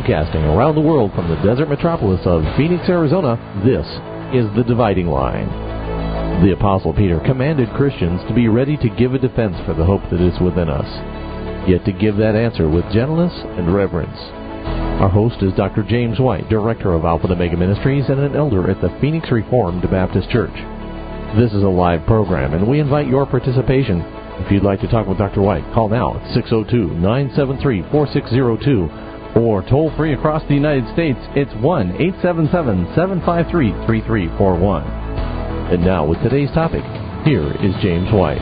Broadcasting around the world from the desert metropolis of Phoenix, Arizona, this is The Dividing Line. The Apostle Peter commanded Christians to be ready to give a defense for the hope that is within us, yet to give that answer with gentleness and reverence. Our host is Dr. James White, Director of Alpha and Omega Ministries and an elder at the Phoenix Reformed Baptist Church. This is a live program, and we invite your participation. If you'd like to talk with Dr. White, call now at 602-973-4602 or toll free across the United States. It's 1-877-753-3341. And now with today's topic, here is James White.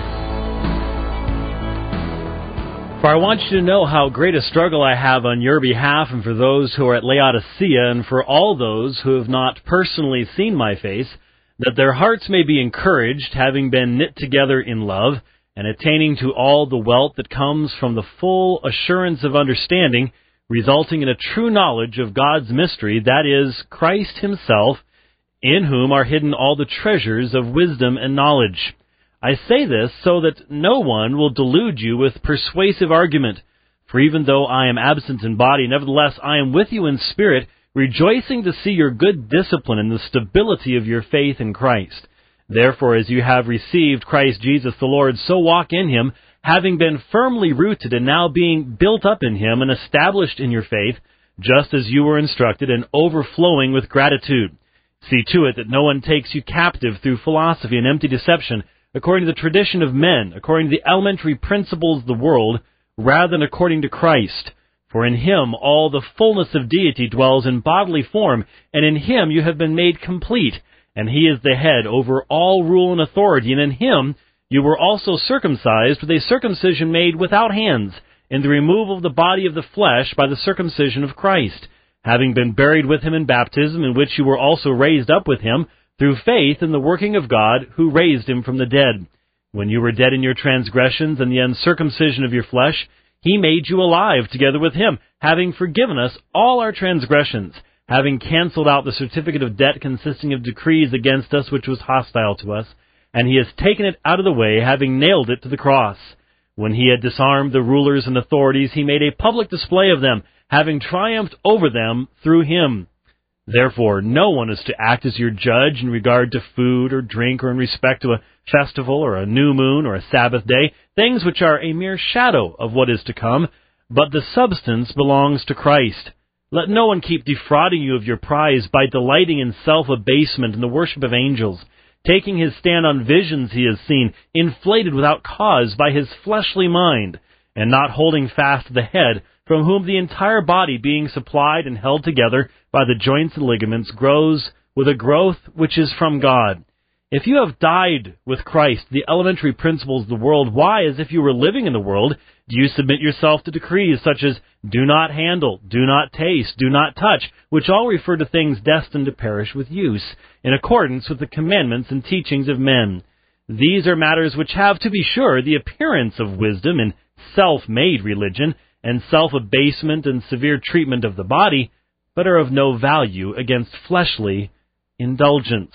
For I want you to know how great a struggle I have on your behalf and for those who are at Laodicea and for all those who have not personally seen my face, that their hearts may be encouraged, having been knit together in love, and attaining to all the wealth that comes from the full assurance of understanding, resulting in a true knowledge of God's mystery, that is, Christ Himself, in whom are hidden all the treasures of wisdom and knowledge. I say this so that no one will delude you with persuasive argument. For even though I am absent in body, nevertheless I am with you in spirit, rejoicing to see your good discipline and the stability of your faith in Christ. Therefore, as you have received Christ Jesus the Lord, so walk in Him, having been firmly rooted and now being built up in Him and established in your faith, just as you were instructed, and overflowing with gratitude. See to it that no one takes you captive through philosophy and empty deception, according to the tradition of men, according to the elementary principles of the world, rather than according to Christ. For in Him all the fullness of deity dwells in bodily form, and in Him you have been made complete, and He is the head over all rule and authority, and in Him you were also circumcised with a circumcision made without hands, in the removal of the body of the flesh by the circumcision of Christ, having been buried with Him in baptism, in which you were also raised up with Him, through faith in the working of God, who raised Him from the dead. When you were dead in your transgressions and the uncircumcision of your flesh, He made you alive together with Him, having forgiven us all our transgressions, having canceled out the certificate of debt consisting of decrees against us which was hostile to us, and He has taken it out of the way, having nailed it to the cross. When He had disarmed the rulers and authorities, He made a public display of them, having triumphed over them through Him. Therefore, no one is to act as your judge in regard to food or drink or in respect to a festival or a new moon or a Sabbath day, things which are a mere shadow of what is to come, but the substance belongs to Christ. Let no one keep defrauding you of your prize by delighting in self-abasement and the worship of angels, taking his stand on visions he has seen, inflated without cause by his fleshly mind, and not holding fast to the head, from whom the entire body, being supplied and held together by the joints and ligaments, grows with a growth which is from God. If you have died with Christ, the elementary principles of the world, why, as if you were living in the world, do you submit yourself to decrees such as do not handle, do not taste, do not touch, which all refer to things destined to perish with use, in accordance with the commandments and teachings of men? These are matters which have, to be sure, the appearance of wisdom in self-made religion, and self-abasement and severe treatment of the body, but are of no value against fleshly indulgence.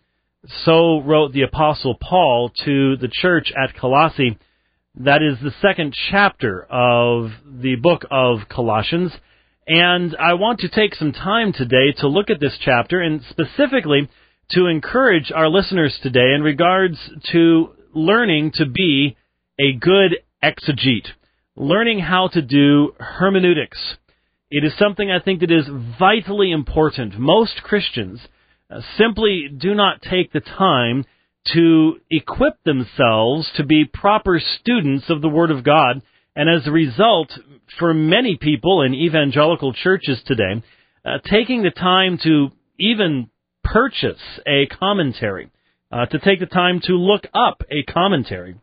So wrote the Apostle Paul to the church at Colossae. That is the second chapter of the book of Colossians. And I want to take some time today to look at this chapter and specifically to encourage our listeners today in regards to learning to be a good exegete, learning how to do hermeneutics. It is something I think that is vitally important. Most Christians simply do not take the time to equip themselves to be proper students of the Word of God, and as a result, for many people in evangelical churches today, taking the time to even purchase a commentary, to take the time to look up a commentary,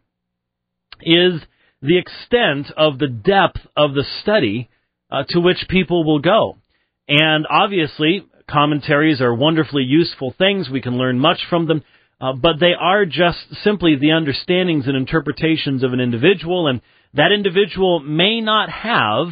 is the extent of the depth of the study to which people will go. And obviously, commentaries are wonderfully useful things. We can learn much from them. But they are just simply the understandings and interpretations of an individual, and that individual may not have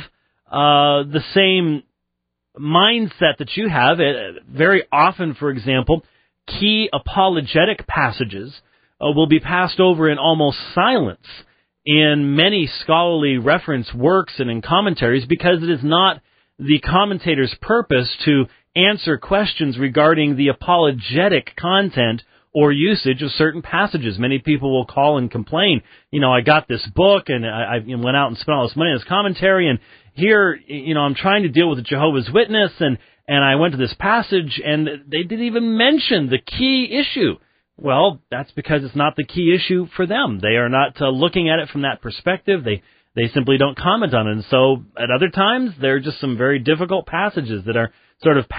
the same mindset that you have. Very often, for example, key apologetic passages will be passed over in almost silence in many scholarly reference works and in commentaries because it is not the commentator's purpose to answer questions regarding the apologetic content or usage of certain passages. Many people will call and complain, I got this book and I went out and spent all this money on this commentary, and here, I'm trying to deal with a Jehovah's Witness, and I went to this passage and they didn't even mention the key issue. Well, that's because it's not the key issue for them. They are not looking at it from that perspective. They simply don't comment on it. And so at other times, there are just some very difficult passages that are sort of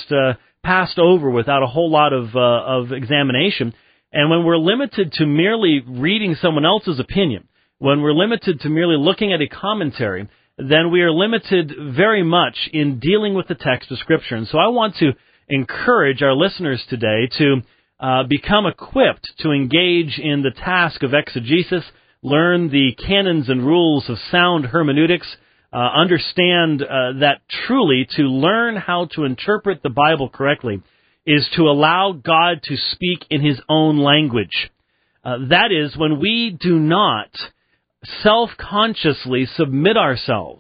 passed over without a whole lot of examination. And when we're limited to merely reading someone else's opinion, when we're limited to merely looking at a commentary, then we are limited very much in dealing with the text of Scripture. And so I want to encourage our listeners today to become equipped to engage in the task of exegesis, learn the canons and rules of sound hermeneutics, understand that truly to learn how to interpret the Bible correctly is to allow God to speak in His own language. That is, when we do not self-consciously submit ourselves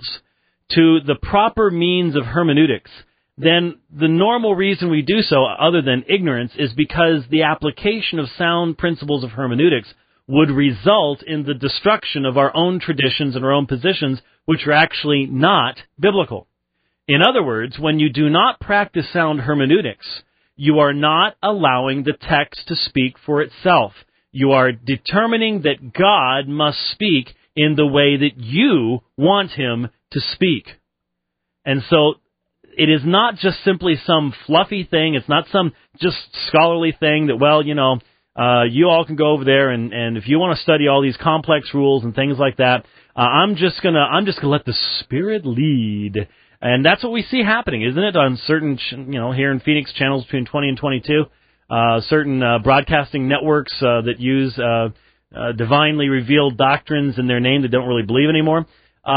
to the proper means of hermeneutics, then the normal reason we do so, other than ignorance, is because the application of sound principles of hermeneutics would result in the destruction of our own traditions and our own positions, which are actually not biblical. In other words, when you do not practice sound hermeneutics, you are not allowing the text to speak for itself. You are determining that God must speak in the way that you want Him to speak. And so it is not just simply some fluffy thing. It's not some just scholarly thing that, you all can go over there and if you want to study all these complex rules and things like that, I'm just gonna let the Spirit lead. And that's what we see happening, isn't it? On certain, here in Phoenix, channels between 20 and 22, certain broadcasting networks that use divinely revealed doctrines in their name that don't really believe anymore.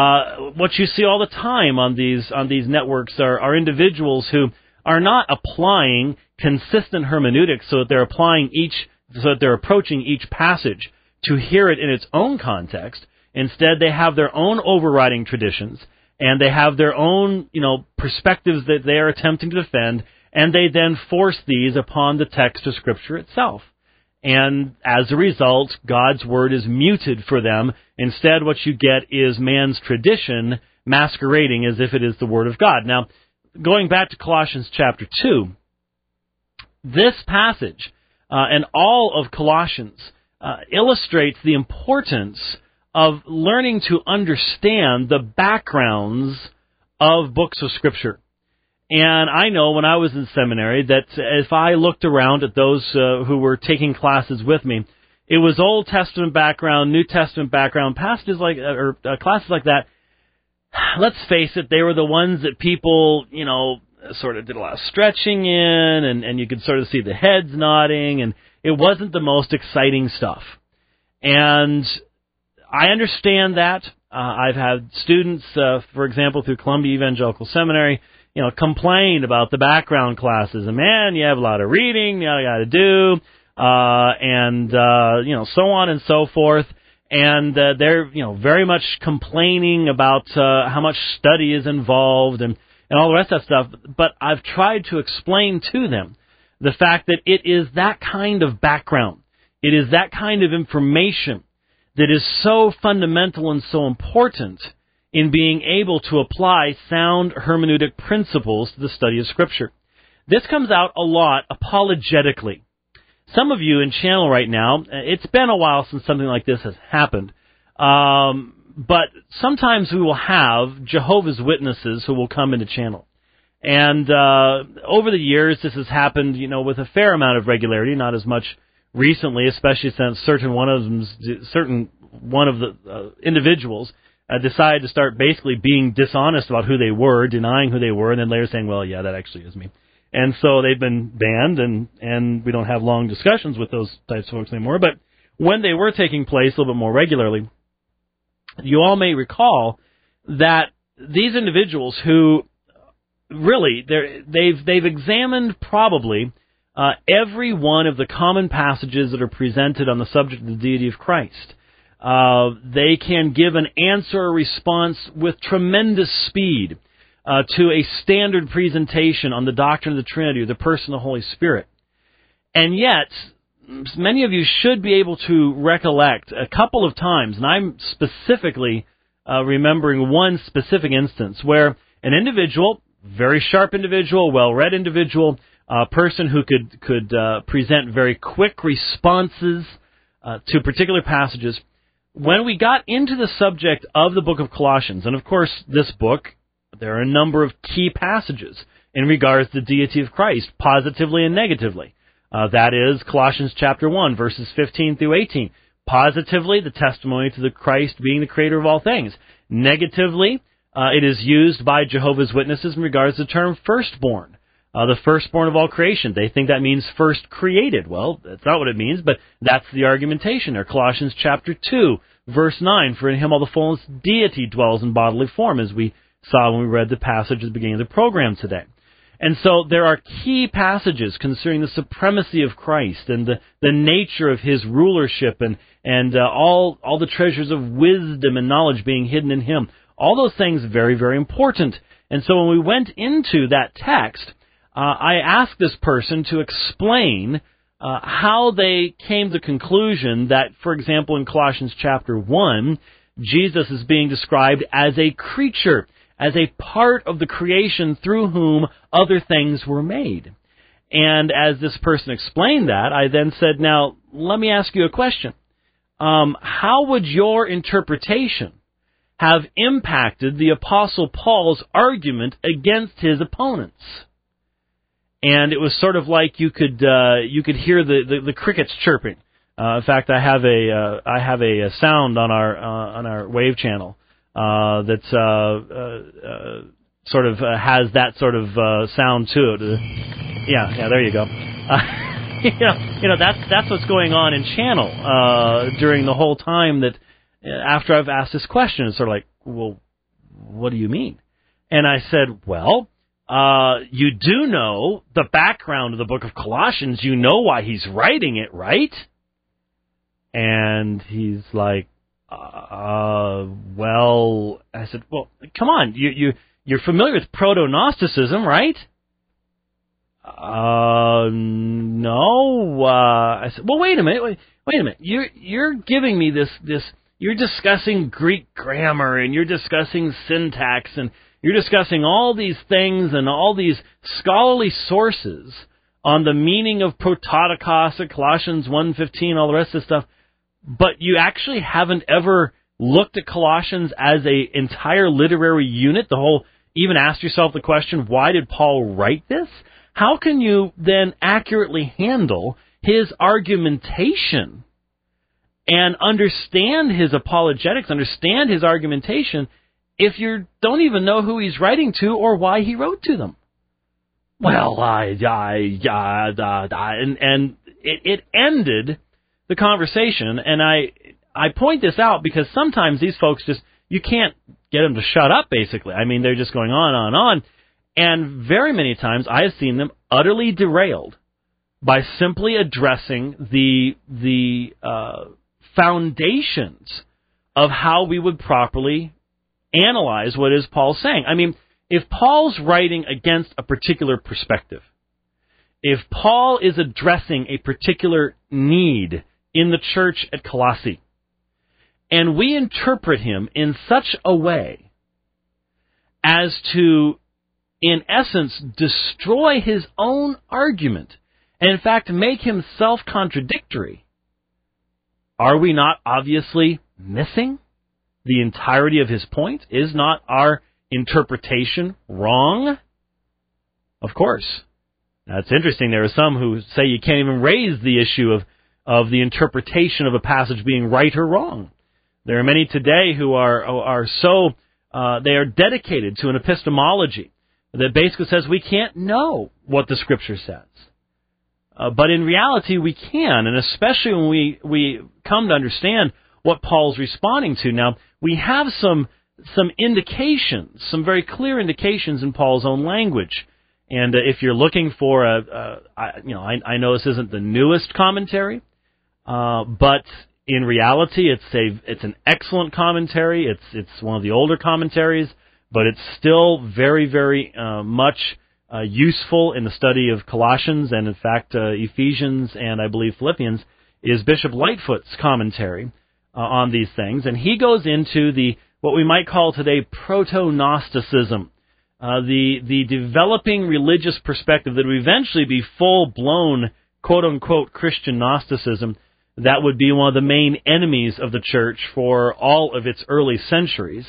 What you see all the time on these networks are individuals who are not applying consistent hermeneutics so that they're approaching each passage to hear it in its own context. Instead, they have their own overriding traditions, and they have their own, perspectives that they are attempting to defend, and they then force these upon the text of Scripture itself. And as a result, God's Word is muted for them. Instead, what you get is man's tradition masquerading as if it is the Word of God. Now, going back to Colossians chapter 2, this passage and all of Colossians illustrates the importance of learning to understand the backgrounds of books of Scripture. And I know when I was in seminary that if I looked around at those who were taking classes with me, it was Old Testament background, New Testament background, passages like classes like that. Let's face it, they were the ones that people, sort of did a lot of stretching in, and you could sort of see the heads nodding, and it wasn't the most exciting stuff. And I understand that. I've had students, for example, through Columbia Evangelical Seminary, complain about the background classes. And man, you have a lot of reading you got to do, and so on and so forth. And they're, very much complaining about how much study is involved and all the rest of that stuff. But I've tried to explain to them the fact that it is that kind of background, it is that kind of information that is so fundamental and so important in being able to apply sound hermeneutic principles to the study of Scripture. This comes out a lot apologetically. Some of you in channel right now, it's been a while since something like this has happened, but sometimes we will have Jehovah's Witnesses who will come into channel. And over the years, this has happened, with a fair amount of regularity, not as much recently, especially since certain one of the individuals decided to start basically being dishonest about who they were, denying who they were, and then later saying, well, yeah, that actually is me. And so they've been banned, and we don't have long discussions with those types of folks anymore. But when they were taking place a little bit more regularly, you all may recall that these individuals who really, they've examined probably every one of the common passages that are presented on the subject of the deity of Christ. They can give an answer or response with tremendous speed. to a standard presentation on the doctrine of the Trinity or the person of the Holy Spirit. And yet, many of you should be able to recollect a couple of times, and I'm specifically remembering one specific instance where an individual, very sharp individual, well-read individual, a person who could present very quick responses to particular passages, when we got into the subject of the book of Colossians, and of course this book, there are a number of key passages in regards to the deity of Christ, positively and negatively. That is Colossians chapter 1, verses 15 through 18. Positively, the testimony to the Christ being the creator of all things. Negatively, it is used by Jehovah's Witnesses in regards to the term firstborn. The firstborn of all creation. They think that means first created. Well, that's not what it means, but that's the argumentation there. Colossians chapter 2, verse 9, for in him all the fullness of deity dwells in bodily form, as we saw when we read the passage at the beginning of the program today. And so there are key passages concerning the supremacy of Christ and the nature of his rulership and all the treasures of wisdom and knowledge being hidden in him. All those things very, very important. And so when we went into that text, I asked this person to explain how they came to the conclusion that, for example, in Colossians chapter 1, Jesus is being described as a creature, as a part of the creation through whom other things were made. And as this person explained that, I then said, now, let me ask you a question. How would your interpretation have impacted the Apostle Paul's argument against his opponents? And it was sort of like you could hear the crickets chirping. In fact, I have a sound on our wave channel that sort of has that sort of sound to it. Yeah, there you go. That's what's going on in channel during the whole time that after I've asked this question. It's sort of like, well, what do you mean? And I said, well, you do know the background of the book of Colossians. You know why he's writing it, right? And he's like, well, I said, well, come on, you're familiar with proto-Gnosticism, right? No. I said, well, wait a minute. You're giving me this. You're discussing Greek grammar and you're discussing syntax and you're discussing all these things and all these scholarly sources on the meaning of prototokos at Colossians 1:15, all the rest of the stuff, but you actually haven't ever looked at Colossians as a entire literary unit, even asked yourself the question, why did Paul write this? How can you then accurately handle his argumentation and understand his apologetics, understand his argumentation, if you don't even know who he's writing to or why he wrote to them? Well, and it ended the conversation, and I point this out because sometimes these folks you can't get them to shut up, basically. I mean, they're just going on, and very many times I have seen them utterly derailed by simply addressing the foundations of how we would properly analyze what is Paul's saying. I mean, if Paul's writing against a particular perspective, if Paul is addressing a particular need in the church at Colossae, and we interpret him in such a way as to, in essence, destroy his own argument, and in fact make him self-contradictory, are we not obviously missing the entirety of his point? Is not our interpretation wrong? Of course. That's interesting. There are some who say you can't even raise the issue of the interpretation of a passage being right or wrong. There are many today who are so they are dedicated to an epistemology that basically says we can't know what the Scripture says. But in reality, we can, and especially when we come to understand what Paul's responding to. Now, we have some indications, some very clear indications in Paul's own language. And if you're looking for I know this isn't the newest commentary, but in reality, it's an excellent commentary. It's one of the older commentaries but it's still very, very much useful in the study of Colossians, and in fact Ephesians and I believe Philippians is Bishop Lightfoot's commentary on these things, and he goes into what we might call today proto-Gnosticism, the developing religious perspective that would eventually be full-blown, quote-unquote, Christian Gnosticism that would be one of the main enemies of the church for all of its early centuries.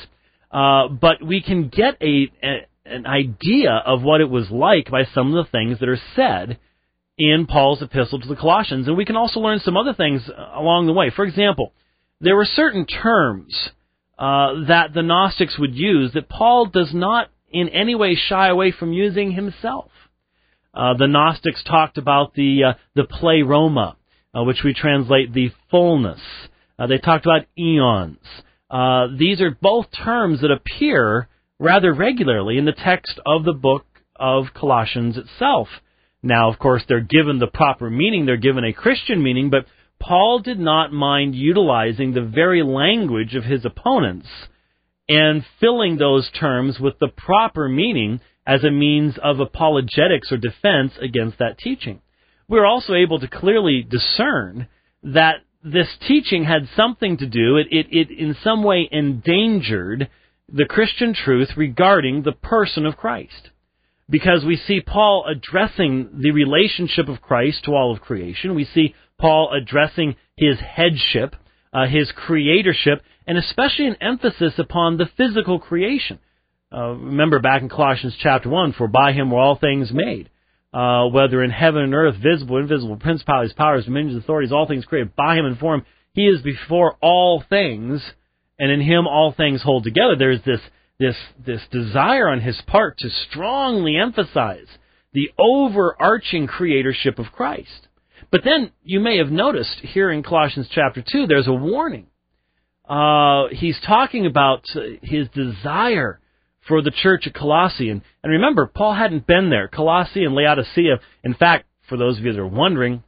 But we can get an idea of what it was like by some of the things that are said in Paul's epistle to the Colossians, and we can also learn some other things along the way. For example, there were certain terms that the Gnostics would use that Paul does not in any way shy away from using himself. The Gnostics talked about the pleroma, which we translate the fullness. They talked about eons. These are both terms that appear rather regularly in the text of the book of Colossians itself. Now, of course, they're given the proper meaning. They're given a Christian meaning, but Paul did not mind utilizing the very language of his opponents and filling those terms with the proper meaning as a means of apologetics or defense against that teaching. We're also able to clearly discern that this teaching had something to do, it in some way endangered the Christian truth regarding the person of Christ. Because we see Paul addressing the relationship of Christ to all of creation. We see Paul addressing his headship, his creatorship, and especially an emphasis upon the physical creation. Remember back in Colossians chapter 1, for by him were all things made, whether in heaven and earth, visible, invisible, principalities, powers, dominions, authorities, all things created by him and for him. He is before all things, and in him all things hold together. There's this desire on his part to strongly emphasize the overarching creatorship of Christ. But then you may have noticed here in Colossians chapter 2, there's a warning. He's talking about his desire for the church at Colossae. And remember, Paul hadn't been there. Colossae and Laodicea, in fact, for those of you that are wondering,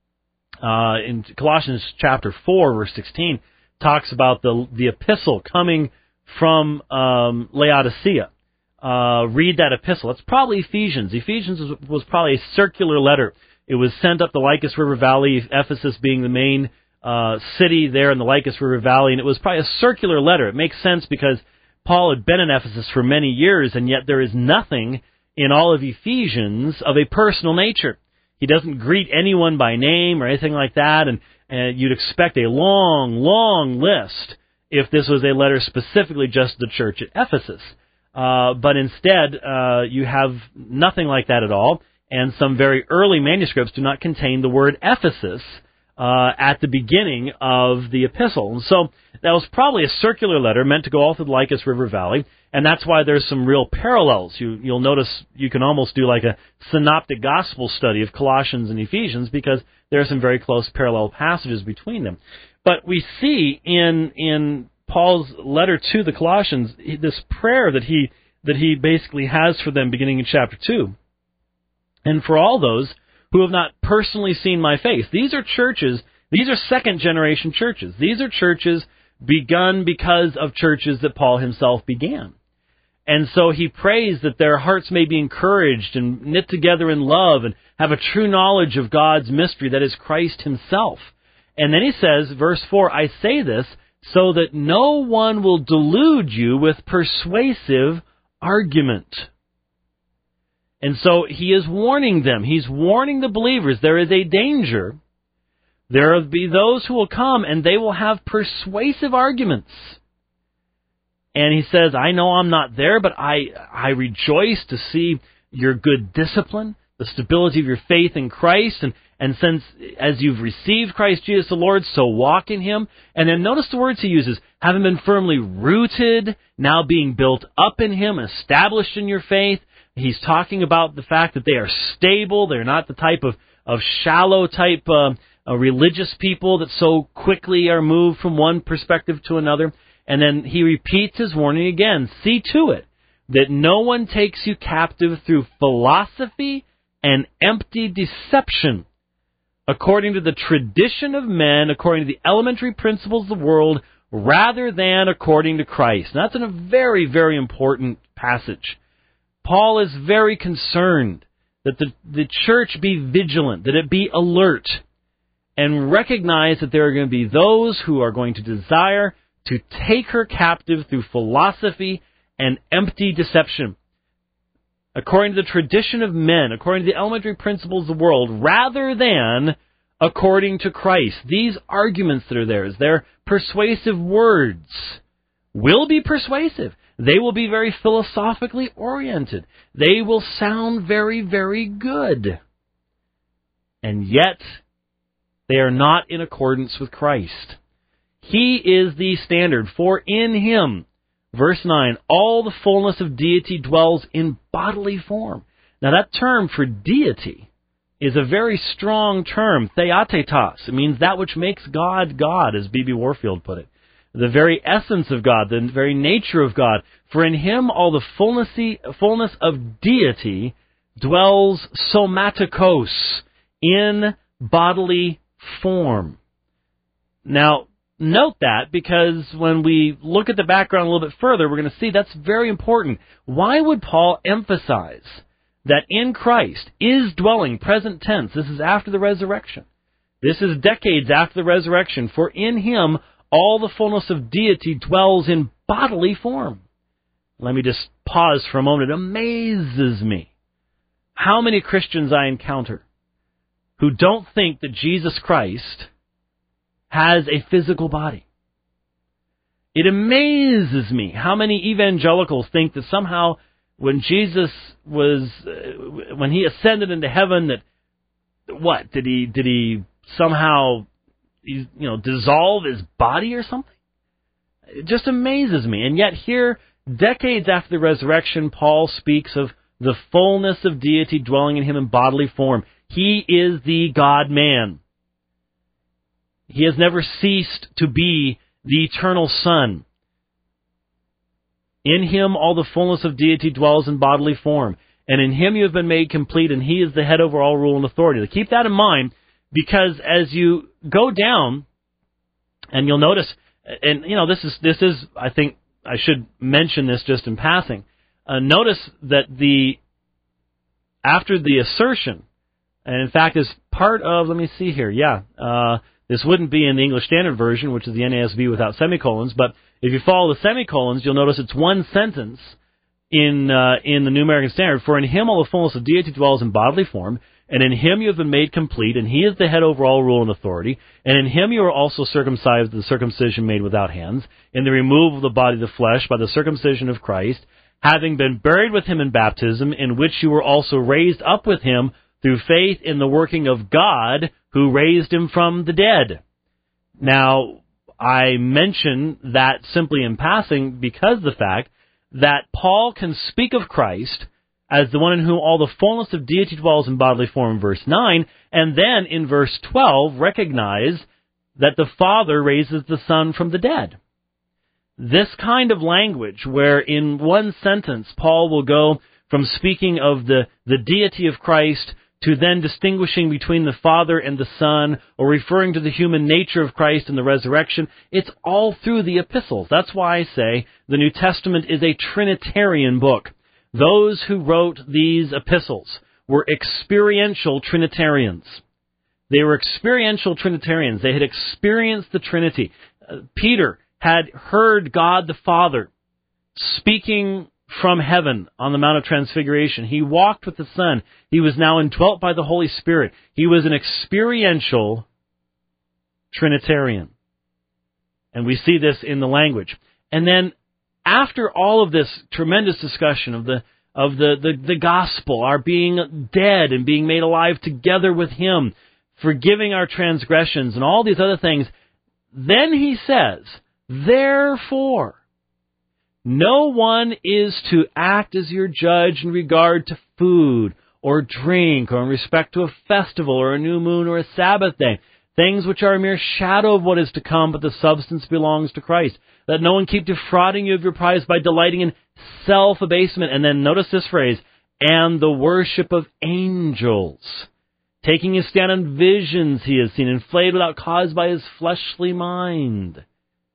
in Colossians chapter 4, verse 16, talks about the epistle coming from Laodicea. Read that epistle. It's probably Ephesians. Ephesians was probably a circular letter. It was sent up the Lycus River Valley, Ephesus being the main city there in the Lycus River Valley, and it was probably a circular letter. It makes sense because Paul had been in Ephesus for many years, and yet there is nothing in all of Ephesians of a personal nature. He doesn't greet anyone by name or anything like that, and you'd expect a long, long list if this was a letter specifically just to the church at Ephesus. But instead, you have nothing like that at all, and some very early manuscripts do not contain the word Ephesus at the beginning of the epistle. And so that was probably a circular letter meant to go all through the Lycus River Valley, and that's why there's some real parallels. You'll notice you can almost do like a synoptic gospel study of Colossians and Ephesians because there are some very close parallel passages between them. But we see in Paul's letter to the Colossians this prayer that he basically has for them beginning in chapter 2. And for all those who have not personally seen my face. These are churches, these are second-generation churches. These are churches begun because of churches that Paul himself began. And so he prays that their hearts may be encouraged and knit together in love and have a true knowledge of God's mystery, that is Christ himself. And then he says, verse 4, I say this so that no one will delude you with persuasive argument. And so he is warning them. He's warning the believers. There is a danger. There will be those who will come and they will have persuasive arguments. And he says, I know I'm not there, but I rejoice to see your good discipline, the stability of your faith in Christ, and since as you've received Christ Jesus the Lord, so walk in him. And then notice the words he uses, having been firmly rooted, now being built up in him, established in your faith. He's talking about the fact that they are stable. They're not the type of shallow type religious people that so quickly are moved from one perspective to another. And then he repeats his warning again. See to it that no one takes you captive through philosophy and empty deception, according to the tradition of men, according to the elementary principles of the world, rather than according to Christ. And that's a very, very important passage. Paul is very concerned that the church be vigilant, that it be alert, and recognize that there are going to be those who are going to desire to take her captive through philosophy and empty deception, according to the tradition of men, according to the elementary principles of the world, rather than according to Christ. These arguments that are there, they're persuasive words, will be persuasive. They will be very philosophically oriented. They will sound very, very good. And yet, they are not in accordance with Christ. He is the standard, for in Him, verse 9, all the fullness of deity dwells in bodily form. Now that term for deity is a very strong term, theatetos. It means that which makes God, God, as B.B. Warfield put it. The very essence of God, the very nature of God. For in Him all the fullness of deity dwells somatikos, in bodily form. Now, note that, because when we look at the background a little bit further, we're going to see that's very important. Why would Paul emphasize that in Christ is dwelling, present tense? This is after the resurrection. This is decades after the resurrection. For in Him all the fullness of deity dwells in bodily form. Let me just pause for a moment. It amazes me how many Christians I encounter who don't think that Jesus Christ has a physical body. It amazes me how many evangelicals think that somehow when Jesus was, when He ascended into heaven, that what, did he somehow, dissolve His body or something? It just amazes me. And yet here, decades after the resurrection, Paul speaks of the fullness of deity dwelling in Him in bodily form. He is the God-man. He has never ceased to be the eternal Son. In Him all the fullness of deity dwells in bodily form. And in Him you have been made complete, and He is the head over all rule and authority. Now, keep that in mind, because as you go down, and you'll notice, and this is I think I should mention this just in passing. Notice that after the assertion, and in fact is part of, let me see here, this wouldn't be in the English Standard Version, which is the NASB without semicolons, but if you follow the semicolons, you'll notice it's one sentence in the New American Standard. For in Him all the fullness of deity dwells in bodily form, and in Him you have been made complete, and He is the head over all rule and authority, and in Him you are also circumcised with the circumcision made without hands, in the removal of the body of the flesh by the circumcision of Christ, having been buried with Him in baptism, in which you were also raised up with Him through faith in the working of God, who raised Him from the dead. Now, I mention that simply in passing because of the fact that Paul can speak of Christ as the one in whom all the fullness of deity dwells in bodily form in verse 9, and then in verse 12 recognize that the Father raises the Son from the dead. This kind of language, where in one sentence Paul will go from speaking of the deity of Christ to then distinguishing between the Father and the Son, or referring to the human nature of Christ and the resurrection, it's all through the epistles. That's why I say the New Testament is a Trinitarian book. Those who wrote these epistles were experiential Trinitarians. They were experiential Trinitarians. They had experienced the Trinity. Peter had heard God the Father speaking from heaven on the Mount of Transfiguration. He walked with the Son. He was now indwelt by the Holy Spirit. He was an experiential Trinitarian. And we see this in the language. And then after all of this tremendous discussion of the gospel, our being dead and being made alive together with Him, forgiving our transgressions and all these other things, then he says, therefore, no one is to act as your judge in regard to food or drink or in respect to a festival or a new moon or a Sabbath day, things which are a mere shadow of what is to come, but the substance belongs to Christ. Let no one keep defrauding you of your prize by delighting in self-abasement. And then notice this phrase, and the worship of angels. Taking his stand on visions he has seen, inflated without cause by his fleshly mind.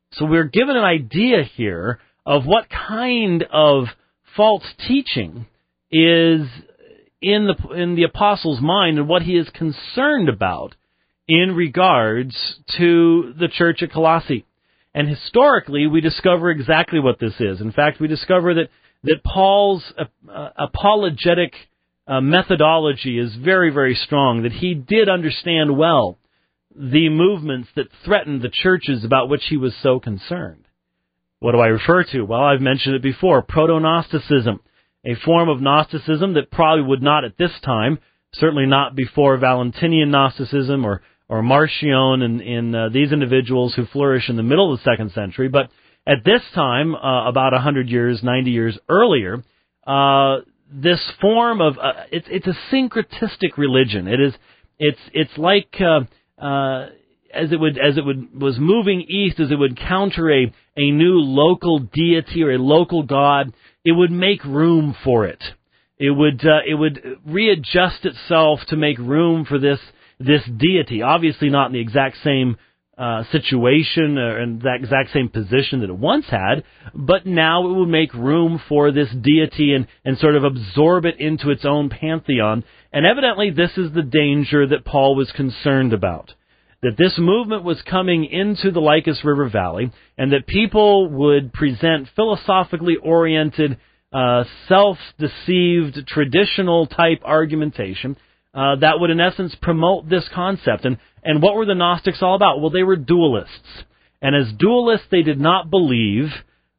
So we're given an idea here of what kind of false teaching is in the apostle's mind and what he is concerned about in regards to the church at Colossae. And historically, we discover exactly what this is. In fact, we discover that Paul's apologetic methodology is very, very strong, that he did understand well the movements that threatened the churches about which he was so concerned. What do I refer to? Well, I've mentioned it before, proto-Gnosticism, a form of Gnosticism that probably would not at this time, certainly not before Valentinian Gnosticism or Marcion and these individuals who flourish in the middle of the 2nd century, but at this time, about 100 years, 90 years earlier, this form of it's a syncretistic religion. It's like as it was moving east, as it would counter a new local deity or a local god, it would make room for it. It would readjust itself to make room for this deity. Obviously, not in the exact same situation or in that exact same position that it once had, but now it would make room for this deity and sort of absorb it into its own pantheon. And evidently this is the danger that Paul was concerned about, that this movement was coming into the Lycus River Valley and that people would present philosophically oriented, self-deceived, traditional type argumentation that would in essence promote this concept. And what were the Gnostics all about? Well, they were dualists. And as dualists, they did not believe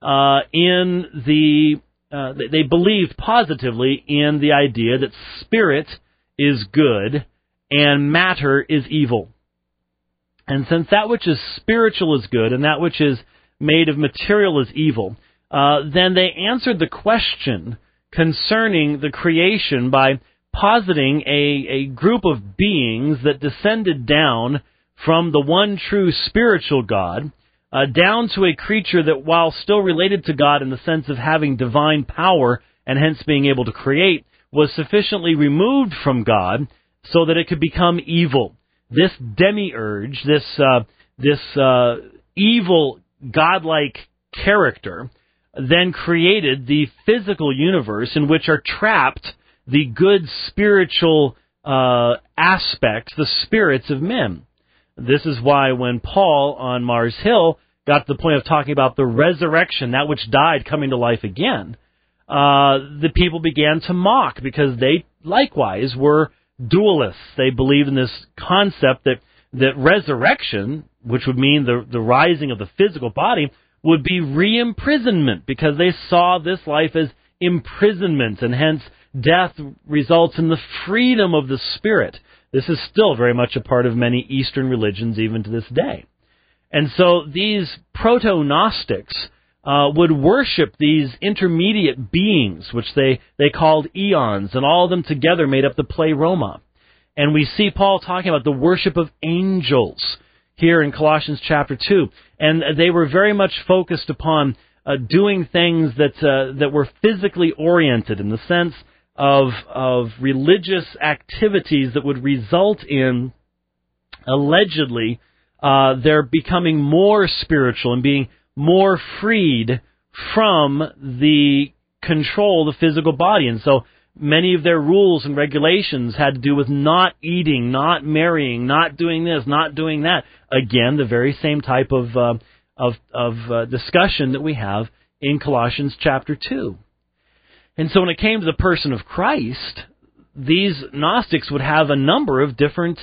they believed positively in the idea that spirit is good and matter is evil. And since that which is spiritual is good and that which is made of material is evil, then they answered the question concerning the creation by positing a group of beings that descended down from the one true spiritual God, down to a creature that, while still related to God in the sense of having divine power and hence being able to create, was sufficiently removed from God so that it could become evil. This demiurge, this evil godlike character, then created the physical universe in which are trapped the good spiritual aspects, the spirits of men. This is why when Paul on Mars Hill got to the point of talking about the resurrection, that which died coming to life again, the people began to mock because they likewise were dualists. They believed in this concept that resurrection, which would mean the rising of the physical body, would be re-imprisonment because they saw this life as imprisonment, and hence death results in the freedom of the spirit. This is still very much a part of many Eastern religions even to this day. And so these proto-Gnostics would worship these intermediate beings, which they called eons, and all of them together made up the pleroma. And we see Paul talking about the worship of angels here in Colossians chapter 2. And they were very much focused upon doing things that were physically oriented in the sense of religious activities that would result in, allegedly, their becoming more spiritual and being more freed from the control of the physical body. And so many of their rules and regulations had to do with not eating, not marrying, not doing this, not doing that. Again, the very same type of discussion that we have in Colossians chapter 2. And so when it came to the person of Christ, these Gnostics would have a number of different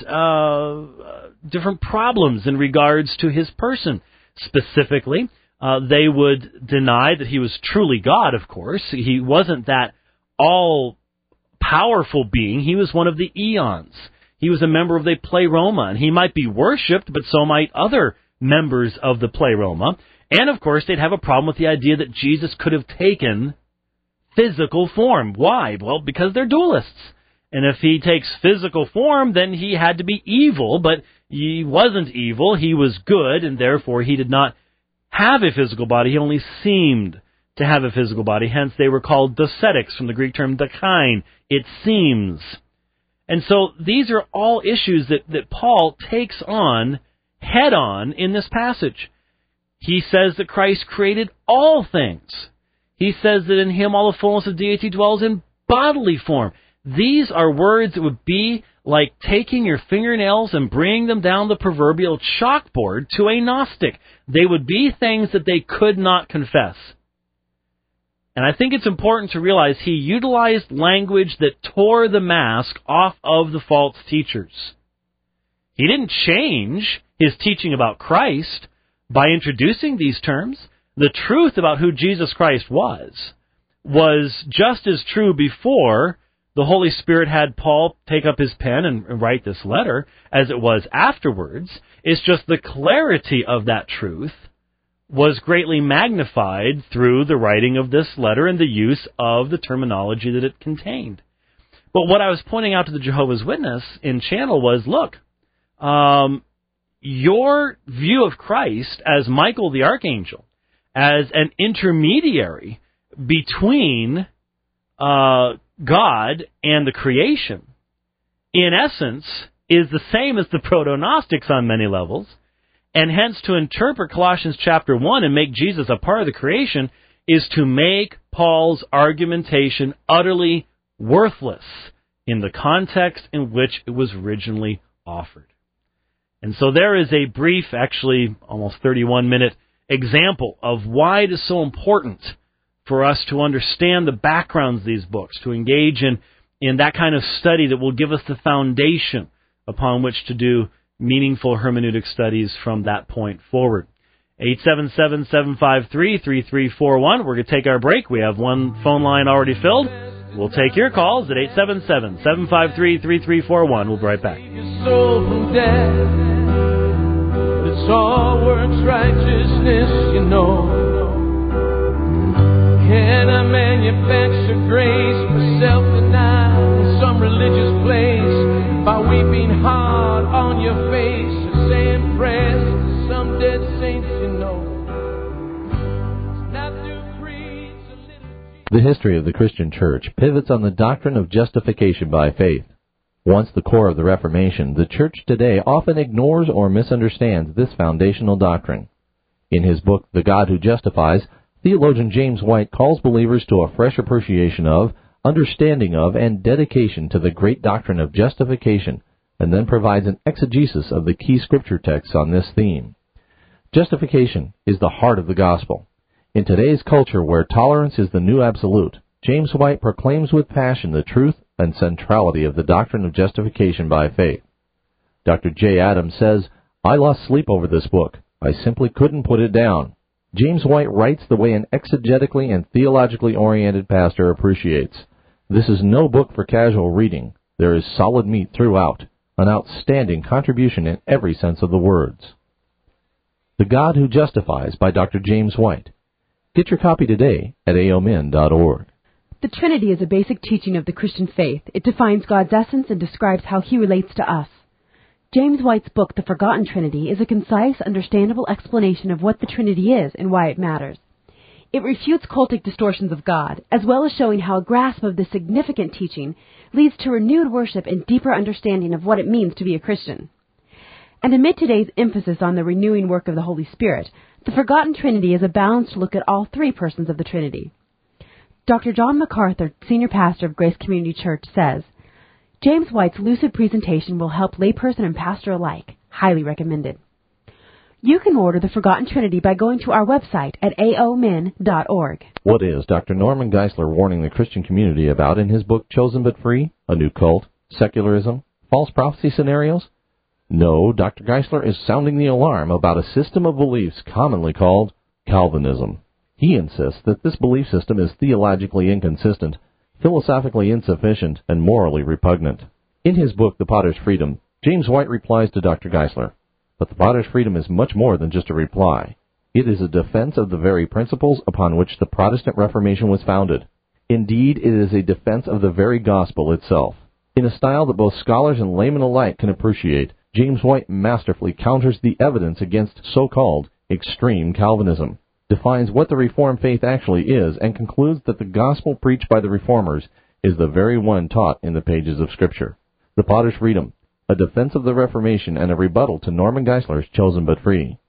problems in regards to his person. Specifically, they would deny that he was truly God, of course. He wasn't that all-powerful being. He was one of the eons. He was a member of the pleroma, and he might be worshipped, but so might other members of the pleroma. And, of course, they'd have a problem with the idea that Jesus could have taken physical form. Why? Well, because they're dualists. And if he takes physical form, then he had to be evil, but he wasn't evil. He was good, and therefore he did not have a physical body. He only seemed to have a physical body. Hence, they were called docetics, from the Greek term dokein. It seems. And so these are all issues that Paul takes on head-on in this passage. He says that Christ created all things. He says that in him all the fullness of deity dwells in bodily form. These are words that would be like taking your fingernails and bringing them down the proverbial chalkboard to a Gnostic. They would be things that they could not confess. And I think it's important to realize he utilized language that tore the mask off of the false teachers. He didn't change his teaching about Christ by introducing these terms. The truth about who Jesus Christ was just as true before the Holy Spirit had Paul take up his pen and write this letter as it was afterwards. It's just the clarity of that truth was greatly magnified through the writing of this letter and the use of the terminology that it contained. But what I was pointing out to the Jehovah's Witness in channel was, look, your view of Christ as Michael the Archangel, as an intermediary between God and the creation, in essence, is the same as the Proto-Gnostics on many levels, and hence to interpret Colossians chapter 1 and make Jesus a part of the creation is to make Paul's argumentation utterly worthless in the context in which it was originally offered. And so there is a brief, actually almost 31-minute example of why it is so important for us to understand the backgrounds of these books, to engage in that kind of study that will give us the foundation upon which to do meaningful hermeneutic studies from that point forward. 877-753-3341. We're going to take our break. We have one phone line already filled. We'll take your calls at 877-753-3341. We'll be right back. It's all works righteousness, you know. Can I manufacture grace for self-denial in some religious place by weeping hard on your face or saying prayers to some dead saints, you know? Not through creeds or liturgy. The history of the Christian Church pivots on the doctrine of justification by faith. Once the core of the Reformation, the Church today often ignores or misunderstands this foundational doctrine. In his book, The God Who Justifies, theologian James White calls believers to a fresh appreciation of, understanding of, and dedication to the great doctrine of justification, and then provides an exegesis of the key scripture texts on this theme. Justification is the heart of the gospel. In today's culture where tolerance is the new absolute, James White proclaims with passion the truth and centrality of the doctrine of justification by faith. Dr. J. Adams says, I lost sleep over this book. I simply couldn't put it down. James White writes the way an exegetically and theologically oriented pastor appreciates. This is no book for casual reading. There is solid meat throughout, an outstanding contribution in every sense of the words. The God Who Justifies by Dr. James White. Get your copy today at aomin.org. The Trinity is a basic teaching of the Christian faith. It defines God's essence and describes how He relates to us. James White's book, The Forgotten Trinity, is a concise, understandable explanation of what the Trinity is and why it matters. It refutes cultic distortions of God, as well as showing how a grasp of this significant teaching leads to renewed worship and deeper understanding of what it means to be a Christian. And amid today's emphasis on the renewing work of the Holy Spirit, The Forgotten Trinity is a balanced look at all three persons of the Trinity. Dr. John MacArthur, senior pastor of Grace Community Church, says, James White's lucid presentation will help layperson and pastor alike. Highly recommended. You can order The Forgotten Trinity by going to our website at aomin.org. What is Dr. Norman Geisler warning the Christian community about in his book Chosen But Free? A New Cult? Secularism? False prophecy scenarios? No, Dr. Geisler is sounding the alarm about a system of beliefs commonly called Calvinism. He insists that this belief system is theologically inconsistent, philosophically insufficient, and morally repugnant. In his book, The Potter's Freedom, James White replies to Dr. Geisler, but the Potter's Freedom is much more than just a reply. It is a defense of the very principles upon which the Protestant Reformation was founded. Indeed, it is a defense of the very gospel itself. In a style that both scholars and laymen alike can appreciate, James White masterfully counters the evidence against so-called extreme Calvinism, defines what the Reformed faith actually is, and concludes that the gospel preached by the Reformers is the very one taught in the pages of Scripture. The Potter's Freedom, a defense of the Reformation and a rebuttal to Norman Geisler's Chosen But Free,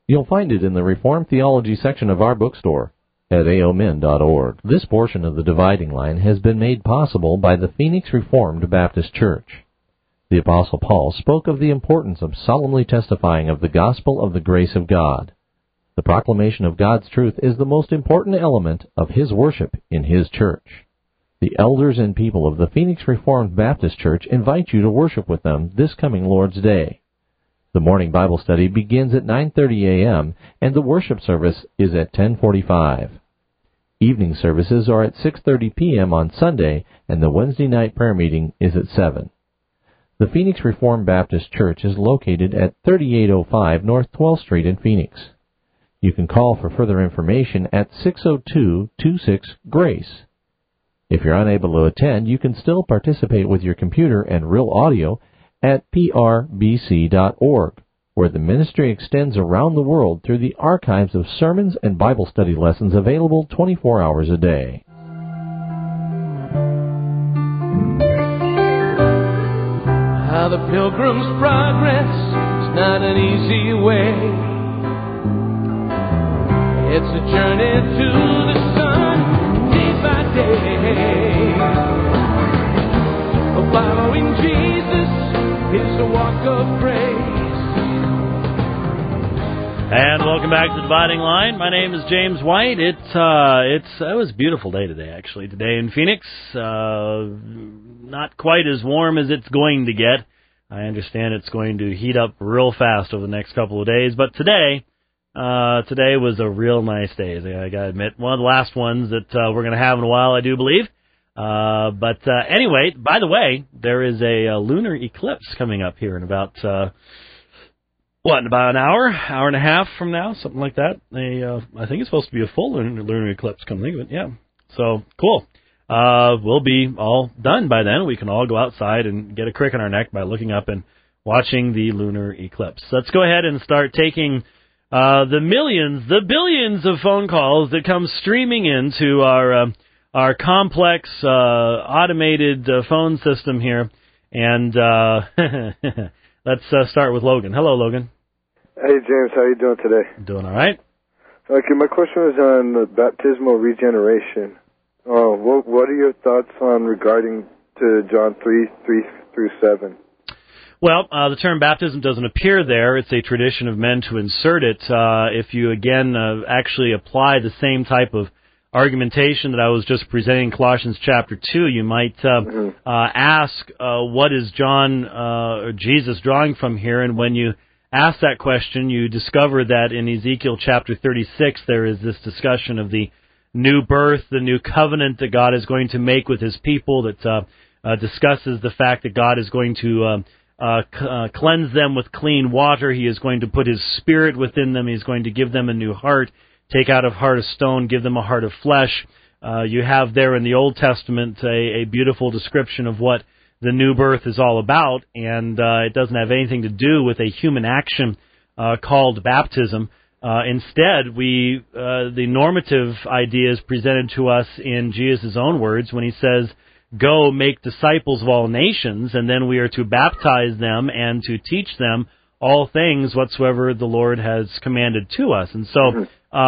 You'll find it in the Reformed Theology section of our bookstore at aomin.org. This portion of the Dividing Line has been made possible by the Phoenix Reformed Baptist Church. The Apostle Paul spoke of the importance of solemnly testifying of the gospel of the grace of God. The proclamation of God's truth is the most important element of his worship in his church. The elders and people of the Phoenix Reformed Baptist Church invite you to worship with them this coming Lord's Day. The morning Bible study begins at 9:30 a.m., and the worship service is at 10:45. Evening services are at 6:30 p.m. on Sunday, and the Wednesday night prayer meeting is at 7. The Phoenix Reformed Baptist Church is located at 3805 North 12th Street in Phoenix. You can call for further information at 602-26-GRACE. If you're unable to attend, you can still participate with your computer and real audio at prbc.org, where the ministry extends around the world through the archives of sermons and Bible study lessons available 24 hours a day. How the Pilgrim's Progress is not an easy way. It's a journey to the sun, day by day. Following Jesus is a walk of grace. And welcome back to the Dividing Line. My name is James White. It was a beautiful day today, actually. Today in Phoenix, not quite as warm as it's going to get. I understand it's going to heat up real fast over the next couple of days. But today was a real nice day. I got to admit, one of the last ones that we're going to have in a while, I do believe. But anyway, by the way, there is a lunar eclipse coming up here in about in about an hour and a half from now, something like that. I think it's supposed to be a full lunar eclipse, come to think of it, yeah. So, cool. We'll be all done by then. We can all go outside and get a crick in our neck by looking up and watching the lunar eclipse. So let's go ahead and start taking the millions, the billions of phone calls that come streaming into our complex, automated phone system here. And let's start with Logan. Hello, Logan. Hey, James. How are you doing today? Doing all right. Okay, my question was on baptismal regeneration. What are your thoughts on regarding to John 3:3-7? Well, the term baptism doesn't appear there. It's a tradition of men to insert it. If you, again, actually apply the same type of argumentation that I was just presenting in Colossians chapter 2, you might ask, what is John or Jesus drawing from here? And when you ask that question, you discover that in Ezekiel chapter 36, there is this discussion of the new birth, the new covenant that God is going to make with his people, that discusses the fact that God is going to cleanse them with clean water. He is going to put his spirit within them. He's going to give them a new heart, take out a heart of stone, give them a heart of flesh. You have there in the Old Testament a beautiful description of what the new birth is all about, and it doesn't have anything to do with a human action called baptism. Instead, the normative idea is presented to us in Jesus' own words when he says, "Go make disciples of all nations," and then we are to baptize them and to teach them all things whatsoever the Lord has commanded to us. And so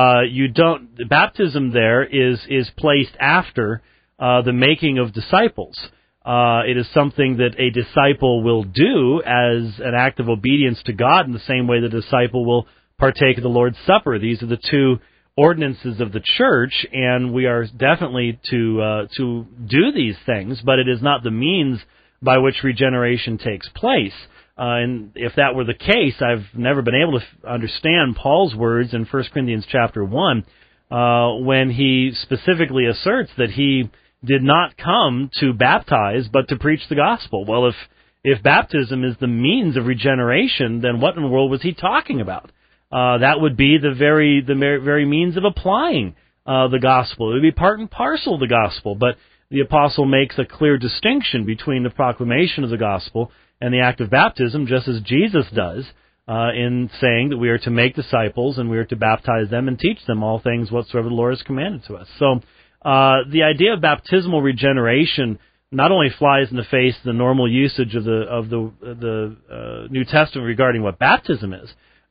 the baptism there is placed after the making of disciples. It is something that a disciple will do as an act of obedience to God in the same way the disciple will partake of the Lord's Supper. These are the two ordinances of the church, and we are definitely to do these things, but it is not the means by which regeneration takes place. And if that were the case, I've never been able to understand Paul's words in 1 Corinthians chapter 1 when he specifically asserts that he did not come to baptize but to preach the gospel. Well, if baptism is the means of regeneration, then what in the world was he talking about? That would be the very means of applying the gospel. It would be part and parcel of the gospel, but the apostle makes a clear distinction between the proclamation of the gospel and the act of baptism, just as Jesus does, in saying that we are to make disciples and we are to baptize them and teach them all things whatsoever the Lord has commanded to us. So the idea of baptismal regeneration not only flies in the face of the normal usage of the New Testament regarding what baptism is,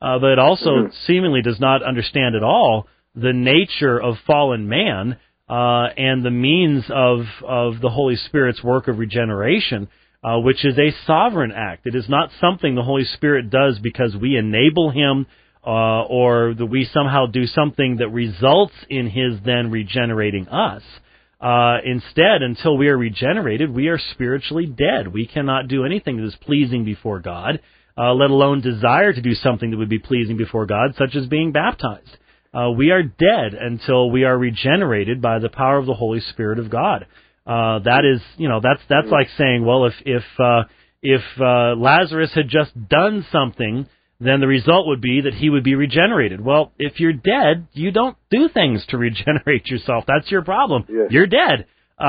but it also seemingly does not understand at all the nature of fallen man and the means of the Holy Spirit's work of regeneration, which is a sovereign act. It is not something the Holy Spirit does because we enable him or that we somehow do something that results in his then regenerating us. Instead, until we are regenerated, we are spiritually dead. We cannot do anything that is pleasing before God, let alone desire to do something that would be pleasing before God, such as being baptized. We are dead until we are regenerated by the power of the Holy Spirit of God. That is, that's like saying, well, if Lazarus had just done something, then the result would be that he would be regenerated. Well, if you're dead, you don't do things to regenerate yourself. That's your problem. Yes. You're dead.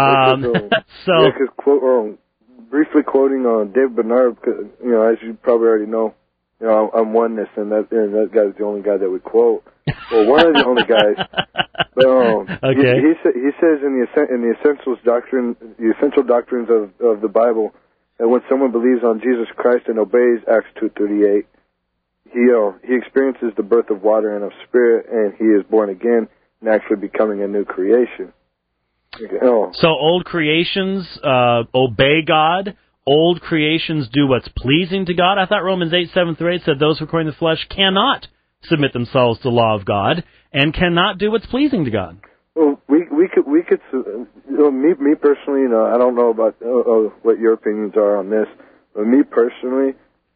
Briefly quoting on Dave Bernard, as you probably already know, I'm oneness, and that guy's the only guy that would quote. Well, one of the only guys. But okay. He says in the essential doctrines of the Bible that when someone believes on Jesus Christ and obeys Acts 2:38, he experiences the birth of water and of spirit, and he is born again and actually becoming a new creation. So old creations obey God. Old creations do what's pleasing to God. I thought Romans 8:7-8 said those who are according to the flesh cannot submit themselves to the law of God and cannot do what's pleasing to God. Well, we could me personally, I don't know about what your opinions are on this, but me personally,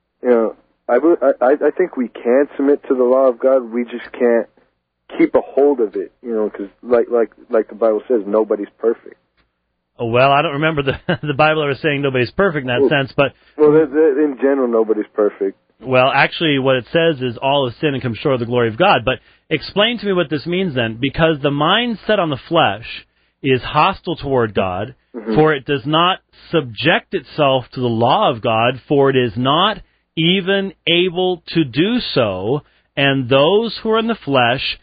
I think we can submit to the law of God. We just can't keep a hold of it, because like the Bible says, nobody's perfect. Oh, well, I don't remember the Bible ever saying nobody's perfect in that sense, but in general, nobody's perfect. Well, actually, what it says is all have sinned and come short of the glory of God. But explain to me what this means then, because the mind set on the flesh is hostile toward God, for it does not subject itself to the law of God, for it is not even able to do so, and those who are in the flesh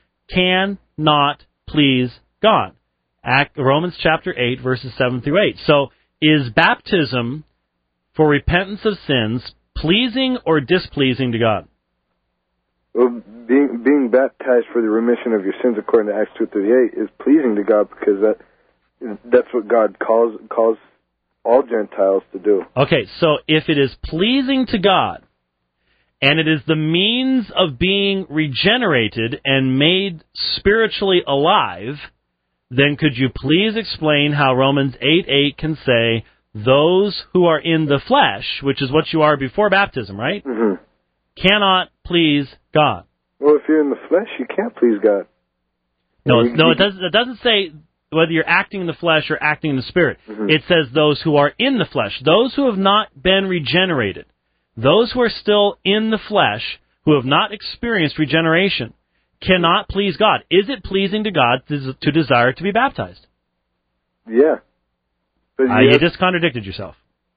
cannot please God. Romans chapter 8, verses 7-8. So, is baptism for repentance of sins pleasing or displeasing to God? Well, being baptized for the remission of your sins according to Acts 2:38 is pleasing to God because that's what God calls all Gentiles to do. Okay, so if it is pleasing to God, and it is the means of being regenerated and made spiritually alive, then could you please explain how Romans 8:8 can say, those who are in the flesh, which is what you are before baptism, right, cannot please God? Well, if you're in the flesh, you can't please God. No, it doesn't say whether you're acting in the flesh or acting in the spirit. It says those who are in the flesh, those who have not been regenerated, those who are still in the flesh, who have not experienced regeneration, cannot please God. Is it pleasing to God to desire to be baptized? Yeah. But you just contradicted yourself.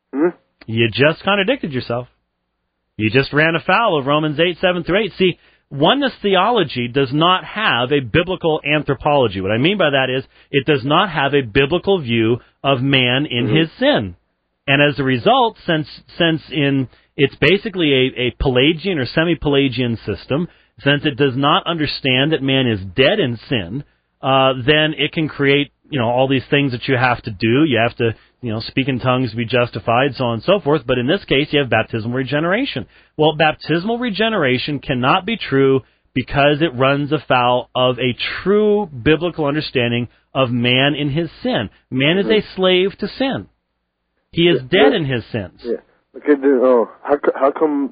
You just contradicted yourself. You just ran afoul of Romans 8:7-8. See, oneness theology does not have a biblical anthropology. What I mean by that is it does not have a biblical view of man in his sin. And as a result, since it's basically a Pelagian or semi-Pelagian system, since it does not understand that man is dead in sin, then it can create, all these things that you have to do. You have to, speak in tongues to be justified, so on and so forth. But in this case, you have baptismal regeneration. Well, baptismal regeneration cannot be true because it runs afoul of a true biblical understanding of man in his sin. Man is a slave to sin. He is dead in his sins. Yeah. Okay. How come?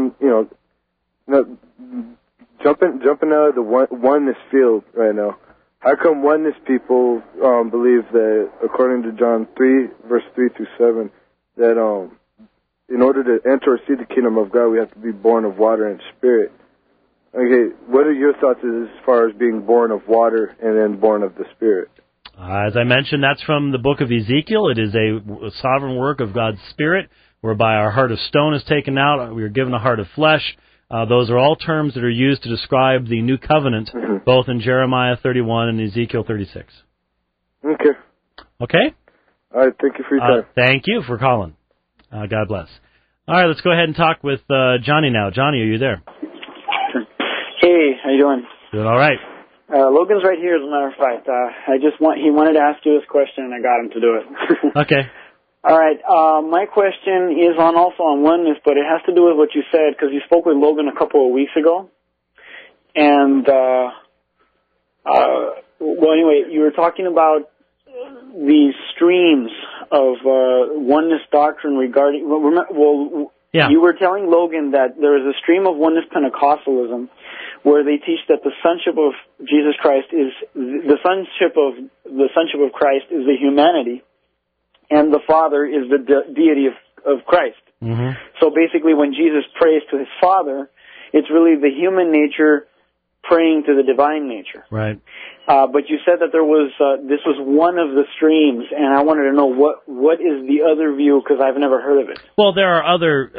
Jumping out of the oneness field right now. How come oneness people believe that, according to John 3, verse 3-7, that in order to enter or see the kingdom of God, we have to be born of water and spirit? Okay, what are your thoughts as far as being born of water and then born of the spirit? As I mentioned, that's from the book of Ezekiel. It is a sovereign work of God's Spirit, whereby our heart of stone is taken out. We are given a heart of flesh. Those are all terms that are used to describe the new covenant, both in Jeremiah 31 and Ezekiel 36. Okay. Okay? All right, thank you for your time. Thank you for calling. God bless. All right, let's go ahead and talk with Johnny now. Johnny, are you there? How you doing? Doing all right. Logan's right here, as a matter of fact. He wanted to ask you this question, and I got him to do it. Okay. All right. My question is also on oneness, but it has to do with what you said, because you spoke with Logan a couple of weeks ago. And, well, anyway, you were talking about the streams of oneness doctrine regarding... You were telling Logan that there is a stream of oneness Pentecostalism where they teach that the sonship of Jesus Christ is the sonship of Christ is the humanity, and the Father is the deity of Christ. Mm-hmm. So basically, when Jesus prays to his Father, it's really the human nature praying to the divine nature. Right. But you said that there was this was one of the streams, and I wanted to know what is the other view, because I've never heard of it. Well, there are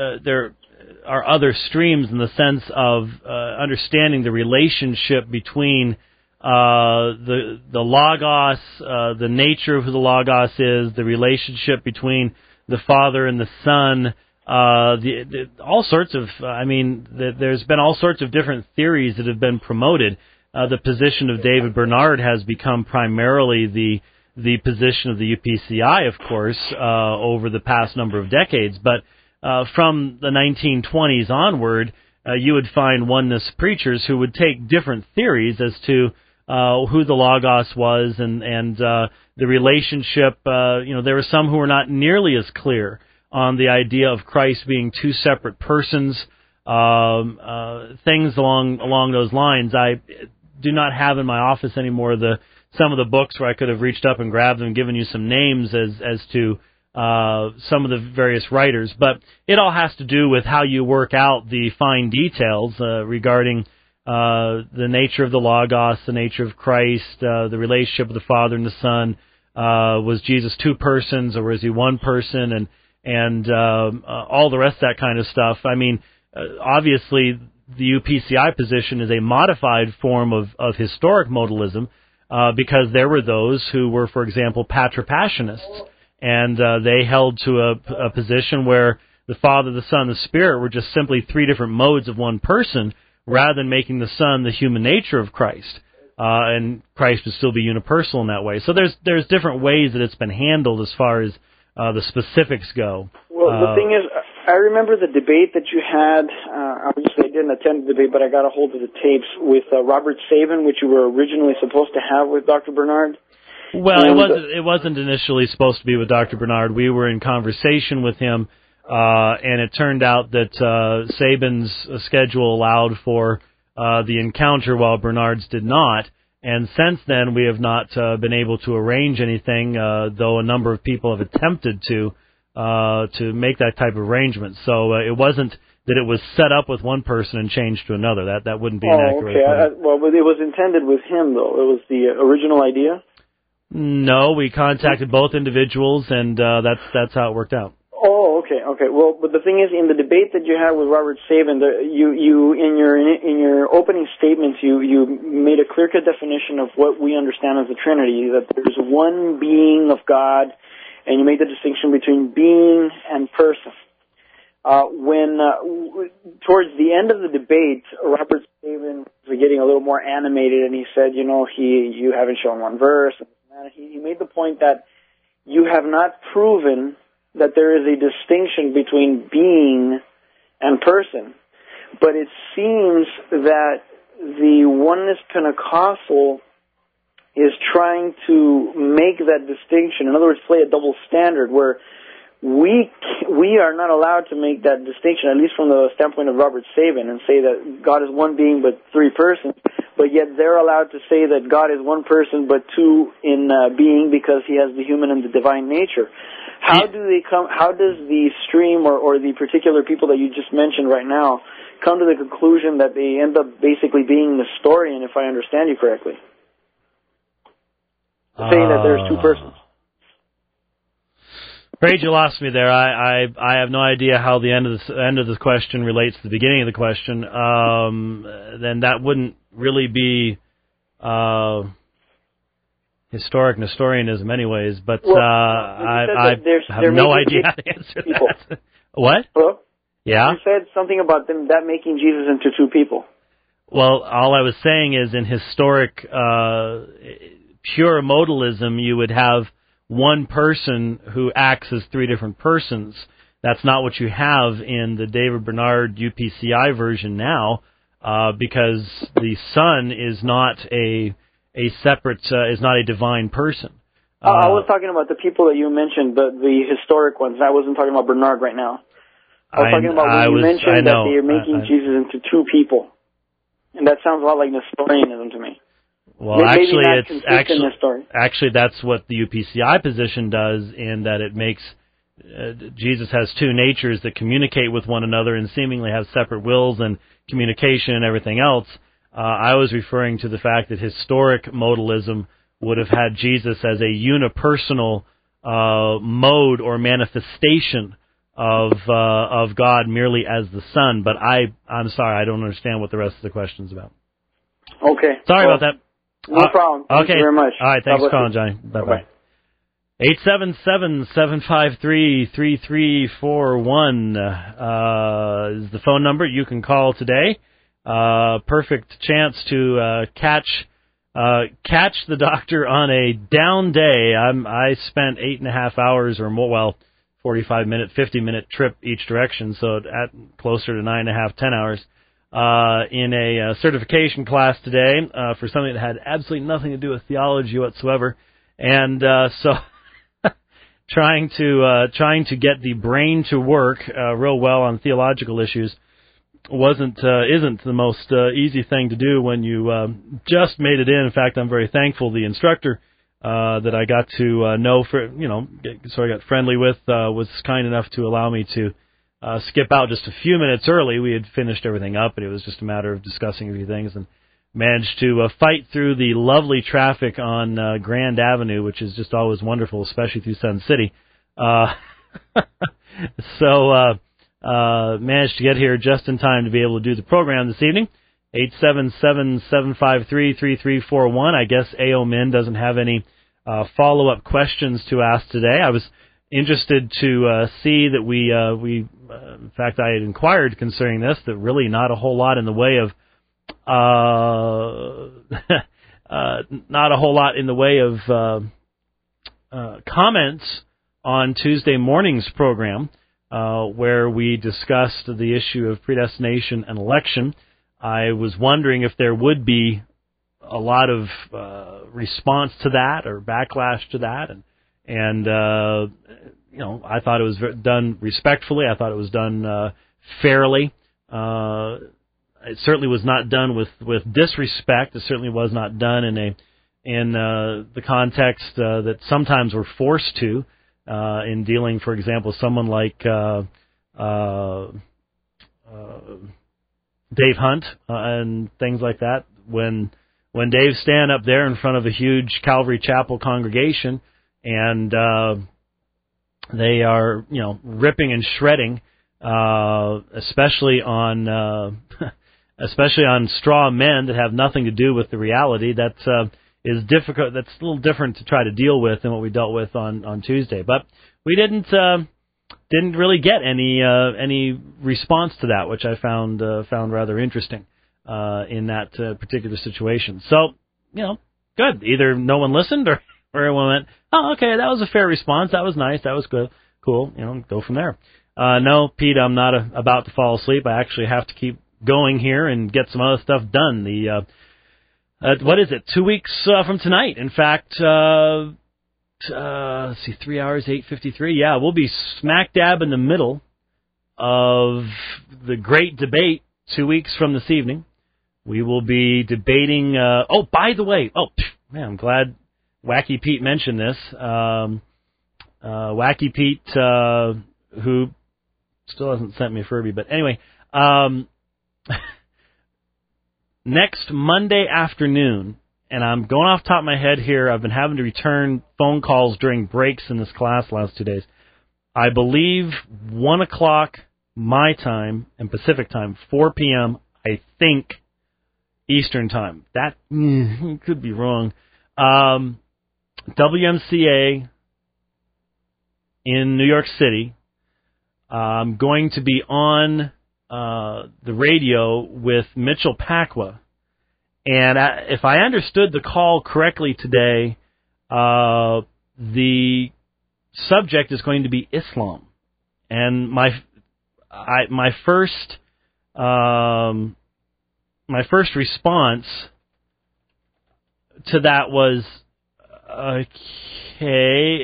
other streams in the sense of understanding the relationship between the Logos, the nature of who the Logos is, the relationship between the Father and the Son. All sorts of, there's been all sorts of different theories that have been promoted. The position of David Bernard has become primarily the position of the UPCI, of course, over the past number of decades. But from the 1920s onward, you would find oneness preachers who would take different theories as to who the Logos was and the relationship. There were some who were not nearly as clear on the idea of Christ being two separate persons, things along those lines. I do not have in my office anymore some of the books where I could have reached up and grabbed them and given you some names as to some of the various writers. But it all has to do with how you work out the fine details regarding the nature of the Logos, the nature of Christ, the relationship of the Father and the Son. Was Jesus two persons, or was he one person? And all the rest of that kind of stuff. I mean, obviously, the UPCI position is a modified form of historic modalism because there were those who were, for example, patripassionists, and they held to a position where the Father, the Son, the Spirit were just simply three different modes of one person, rather than making the Son the human nature of Christ, and Christ would still be unipersonal in that way. So there's different ways that it's been handled as far as the specifics go. Well, the thing is, I remember the debate that you had. Obviously, I didn't attend the debate, but I got a hold of the tapes with Robert Sabin, which you were originally supposed to have with Dr. Bernard. Well, it wasn't initially supposed to be with Dr. Bernard. We were in conversation with him, and it turned out that Sabin's schedule allowed for the encounter while Bernard's did not. And since then, we have not been able to arrange anything, though a number of people have attempted to make that type of arrangement. So it wasn't that it was set up with one person and changed to another. That wouldn't be an accurate point. Well, but it was intended with him, though. It was the original idea? No, we contacted both individuals, and that's how it worked out. Oh, okay. Well, but the thing is, in the debate that you had with Robert Sabin, you in your opening statements, you made a clear-cut definition of what we understand as the Trinity, that there's one being of God, and you made the distinction between being and person. When towards the end of the debate, Robert Sabin was getting a little more animated, and he said, you haven't shown one verse. He made the point that you have not proven that there is a distinction between being and person. But it seems that the Oneness Pentecostal is trying to make that distinction. In other words, play a double standard where we are not allowed to make that distinction, at least from the standpoint of Robert Sabin, and say that God is one being but three persons, but yet they're allowed to say that God is one person but two in being because he has the human and the divine nature. How does the stream or the particular people that you just mentioned right now come to the conclusion that they end up basically being Nestorian, if I understand you correctly? Saying that there's two persons. Afraid you lost me there. I have no idea how the end of the question relates to the beginning of the question. Then that wouldn't really be historic Nestorianism anyways, but I have no idea how to answer that. What? Hello? Yeah? You said something about that making Jesus into two people. Well, all I was saying is in historic pure modalism, you would have one person who acts as three different persons. That's not what you have in the David Bernard UPCI version now, because the Son is not a separate, is not a divine person. I was talking about the people that you mentioned, the historic ones. I wasn't talking about Bernard right now. I was talking about when you mentioned that they are making Jesus into two people. And that sounds a lot like Nestorianism to me. Well, actually, that's what the UPCI position does, in that it makes Jesus has two natures that communicate with one another and seemingly have separate wills and communication and everything else. I was referring to the fact that historic modalism would have had Jesus as a unipersonal mode or manifestation of God merely as the Son. But I'm sorry, I don't understand what the rest of the question's about. Okay. Sorry about that. No problem. Thank you very much. All right, thanks for calling, Johnny. Bye-bye. 877-753-3341 is the phone number you can call today. Perfect chance to catch the doctor on a down day. I spent 8.5 hours or more, well, 45-minute, 50-minute trip each direction, so at closer to 9.5, 10 hours. In a certification class today for something that had absolutely nothing to do with theology whatsoever, and so trying to get the brain to work real well on theological issues isn't the most easy thing to do when you just made it in. In fact, I'm very thankful the instructor that I got to know I got friendly with was kind enough to allow me to skip out just a few minutes early. We had finished everything up, and it was just a matter of discussing a few things, and managed to fight through the lovely traffic on Grand Avenue, which is just always wonderful, especially through Sun City. So managed to get here just in time to be able to do the program this evening. 877-753-3341. I guess A.O. Min doesn't have any follow-up questions to ask today. I was interested to see that we in fact, I had inquired concerning this, that really not a whole lot in the way of comments on Tuesday morning's program, where we discussed the issue of predestination and election. I was wondering if there would be a lot of response to that or backlash to that, and I thought it was done respectfully. I thought it was done fairly. It certainly was not done with disrespect. It certainly was not done in the context that sometimes we're forced to in dealing, for example, someone like Dave Hunt and things like that. When Dave stand up there in front of a huge Calvary Chapel congregation and they are, ripping and shredding, especially on straw men that have nothing to do with the reality. That is difficult. That's a little different to try to deal with than what we dealt with on Tuesday. But we didn't really get any response to that, which I found rather interesting in that particular situation. So, good. Either no one listened or everyone went, oh, okay, that was a fair response. That was nice. That was good. Cool. Go from there. No, Pete, I'm not about to fall asleep. I actually have to keep going here and get some other stuff done. What is it? 2 weeks from tonight. In fact, let's see, 3 hours, 8:53. Yeah, we'll be smack dab in the middle of the great debate 2 weeks from this evening. We will be debating. By the way, man, I'm glad Wacky Pete mentioned this. Wacky Pete, who still hasn't sent me a Furby, but anyway, next Monday afternoon, and I'm going off the top of my head here, I've been having to return phone calls during breaks in this class the last 2 days. I believe 1 o'clock my time and Pacific time, 4 p.m., I think, Eastern time. That could be wrong. WMCA in New York City. I'm going to be on the radio with Mitchell Pacwa, and if I understood the call correctly today, the subject is going to be Islam, and my first response to that was, okay,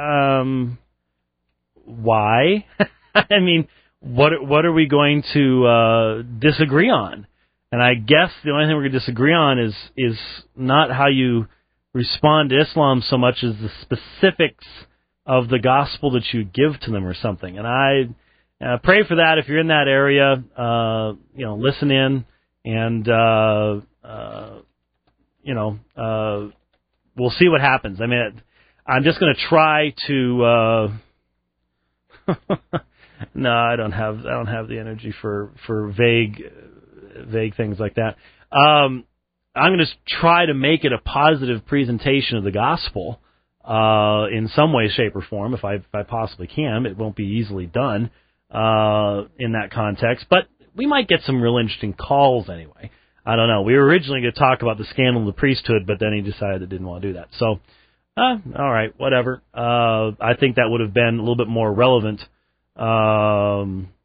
why? I mean, what are we going to disagree on? And I guess the only thing we're going to disagree on is not how you respond to Islam so much as the specifics of the gospel that you give to them or something. And I pray for that if you're in that area. Listen in, and we'll see what happens. I mean, I'm just going to try to. No, I don't have the energy for vague things like that. I'm going to try to make it a positive presentation of the gospel in some way, shape, or form, if I possibly can. It won't be easily done in that context, but we might get some real interesting calls anyway. I don't know. We were originally going to talk about the scandal of the priesthood, but then he decided he didn't want to do that. So, all right, whatever. I think that would have been a little bit more relevant. I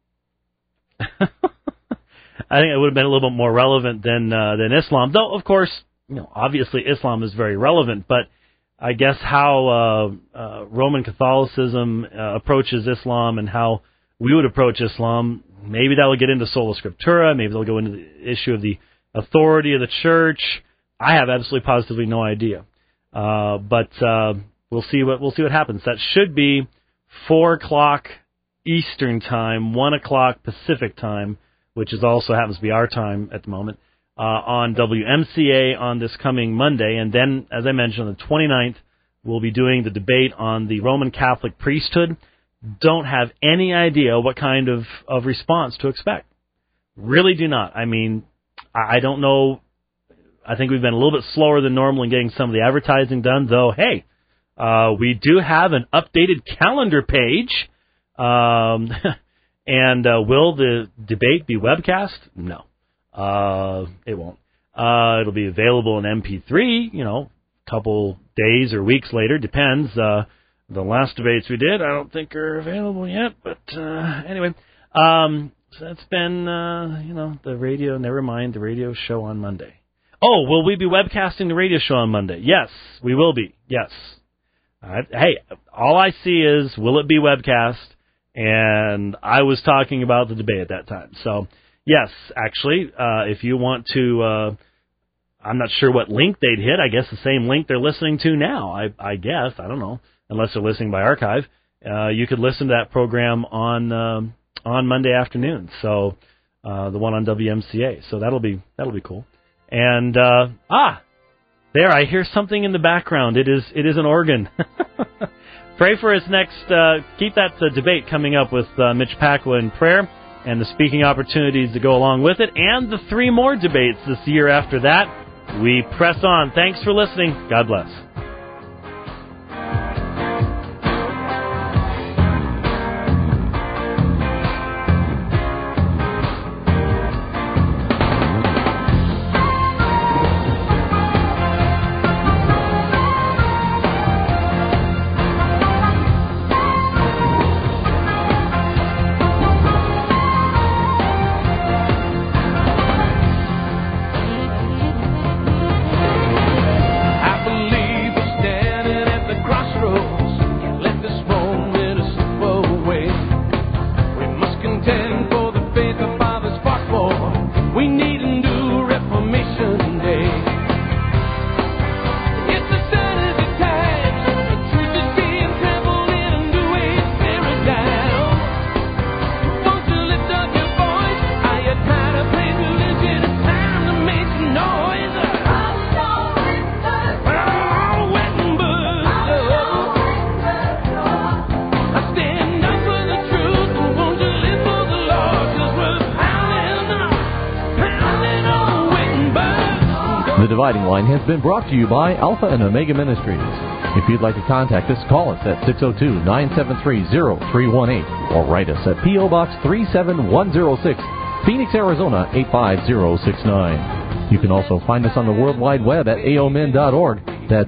think it would have been a little bit more relevant than Islam. Though, of course, obviously Islam is very relevant, but I guess how Roman Catholicism approaches Islam and how we would approach Islam, maybe that will get into Sola Scriptura, maybe they'll go into the issue of the authority of the church. I have absolutely positively no idea. But we'll see what happens. That should be 4:00 Eastern time, 1:00 Pacific time, which is also happens to be our time at the moment, on WMCA on this coming Monday. And then, as I mentioned, on the 29th, we'll be doing the debate on the Roman Catholic priesthood. Don't have any idea what kind of response to expect. Really do not. I mean, I don't know. I think we've been a little bit slower than normal in getting some of the advertising done, though, hey, we do have an updated calendar page. And will the debate be webcast? No. It won't. It'll be available in MP3, a couple days or weeks later, depends. The last debates we did, I don't think are available yet, but anyway. So that's been, the radio, never mind, the radio show on Monday. Oh, will we be webcasting the radio show on Monday? Yes, we will be. Yes. Hey, all I see is, will it be webcast? And I was talking about the debate at that time. So, yes, actually, if you want to, I'm not sure what link they'd hit. I guess the same link they're listening to now, I guess. I don't know, unless they're listening by archive. You could listen to that program on Monday afternoon. So, the one on WMCA. So that'll be cool. And, there, I hear something in the background. It is an organ. Pray for us next. Keep that debate coming up with Mitch Pacwa in prayer, and the speaking opportunities to go along with it, and the 3 more debates this year after that. We press on. Thanks for listening. God bless. The Dividing Line has been brought to you by Alpha and Omega Ministries. If you'd like to contact us, call us at 602-973-0318 or write us at P.O. Box 37106, Phoenix, Arizona 85069. You can also find us on the World Wide Web at aomin.org. That's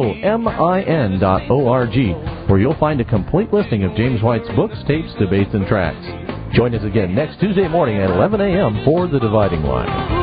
aomin.org, where you'll find a complete listing of James White's books, tapes, debates, and tracts. Join us again next Tuesday morning at 11 a.m. for The Dividing Line.